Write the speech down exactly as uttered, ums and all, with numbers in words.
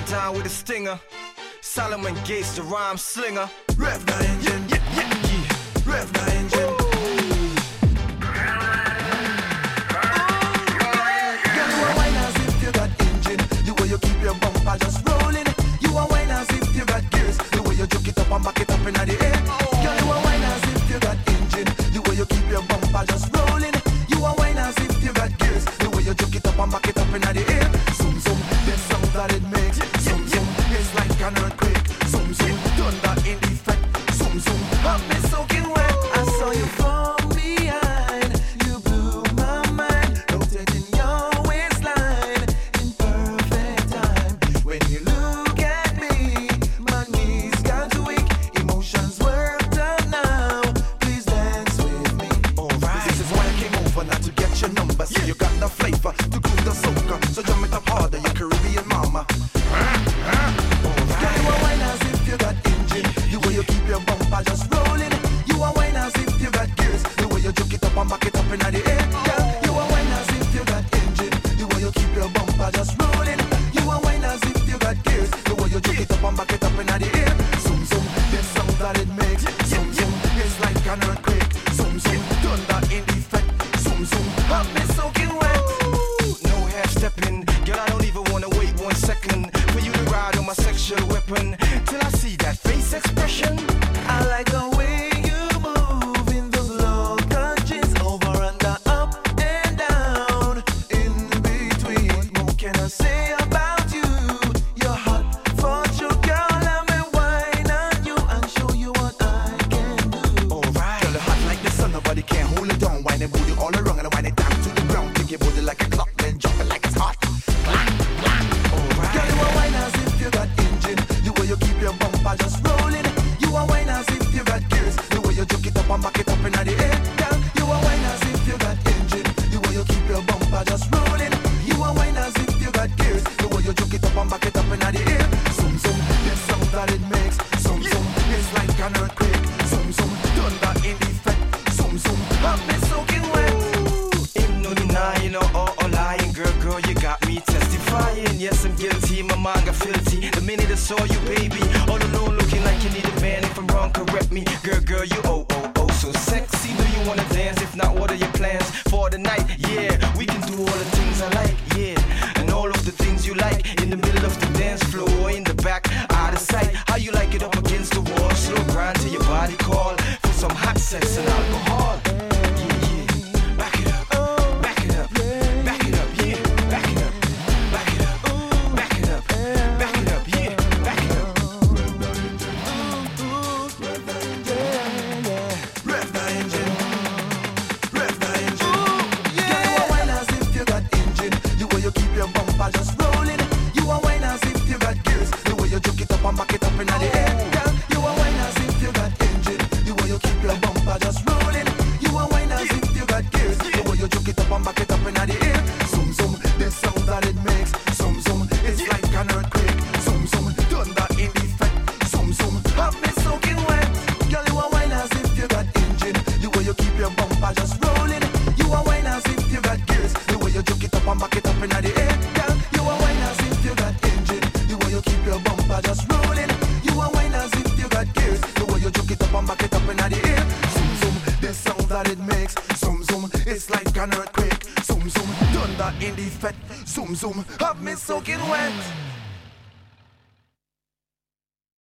it down with a stinger. Solomon Gates, the rhyme slinger. Rev the engine, yeah, yeah, yeah. Rev the engine. Girl, you a wine as if you got engine. The way you keep your bumper just rolling. You a wine as if you got gears. The way you jerk it up and back it up in the air. Girl, you a wine as if you got engine. The way you keep your bumper just rolling. You a wine as if you got gears. The way you jerk it up and back it up in the air. Zoom zoom, the sound that it makes. Zoom zoom, it's like an earthquake. Zoom zoom, thunder in effect. Zoom zoom, have me soaking wet. I saw you from behind. You blew my mind. Rotating your waistline in perfect time. When you look at me, my knees got weak. Emotions worked up now. Please dance with me. Alright, this is why I came over, not to get your number. See, you got the flavor to groove the soca. So drum it up harder, you Caribbean mama. Girl, you a wine as if you got engine. The way you keep your bumper just rolling. You a wine as if you got gears. The way you jerk it up and back it up in the air. Girl, you a wine as if you got engine. The way you keep your bumper just rolling. You a wine as if you got gears. The way you jerk it up and back it up in the air. Zoom zoom, the sound that it makes. Zoom zoom, it's like an earthquake. Zoom zoom, thunder in effect. Zoom zoom, have me soaking wet. No half stepping, girl, I don't even wanna wait one second for you to ride on my sexual weapon till I see that face expression. I like the way you move in those local jeans, over under, up and down, in between. What more can I say about you? You're hot for sure, girl. Let me wine on you and show you what I can do. Alright, girl, you're hot like the sun, nobody can hold it down. Wine and booty all around and wine it down to the ground. Kick your booty like a clock, then drop it like it's hot. Alright, girl, you a wine as if you got engine. The way you keep your bumper just rolling. You a wine as if you got gears. The way you jerk it up and back it up in the air. Girl, you a wine as if you got engine. The way you keep your bumper just rolling. You a wine as if you got gears. The way you jerk it up and back it up in the air. Zoom zoom, the sound that it makes. Zoom zoom, it's like an earthquake. Zoom zoom, thunder in effect. Zoom zoom, have me soaking wet. Ain't no denying or, or, or lying, girl, girl, you got me testifying. Yes, I'm guilty, my mind got filthy. The minute I saw you, baby, all alone looking like you need a man. If I'm wrong, correct me. Girl, girl, you oh, oh, oh, so sexy. Do you wanna dance? If not, what are your plans for the night? Yeah, we can do all the things I like, yeah. And all of the things you like in the middle of the dance floor or in the back, out of sight. How you like it up against the wall? Slow grind till your body call for some hot sex and alcohol. Yeah, yeah. Back it up, back it up, back it up, yeah. Back it up, back it up, back it up, back it up, yeah. Back it up. Rev the engine. Rev the engine. Girl, you a wine as if you got engine. The way you keep your bumper just rolling. You a wine as if you got gears. The way you jerk it up and back it up in the air. Girl, you a wine as if you got engine. The way you keep your bumper just rolling. You a wine as if you got gears. The way you jerk it up and back it up in the air. Zoom zoom, the sound that it makes. Zoom zoom, it's like an earthquake. Zoom zoom, thunder in effect. Zoom zoom, have me soaking wet. Girl, you a wine as if you got engine. The way you keep your bumper just rolling. You a wine as if you got gears. The way you jerk it up and back it up in the air. Girl, you a wine as if you got engine. The way you keep your bumper just rolling. You a wine as if you got gears. The way you jerk it up and back it up in the air. Zoom zoom, the sound that it makes. Zoom zoom, it's like an earthquake. Zoom zoom, thunder in effect. Zoom zoom, have me soaking wet.